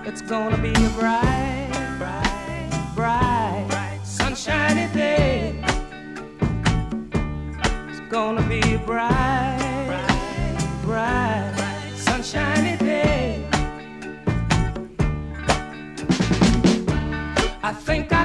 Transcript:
It's gonna be a bright, bright, bright, sunshiny day. It's gonna be a bright, bright, sunshiny day. I think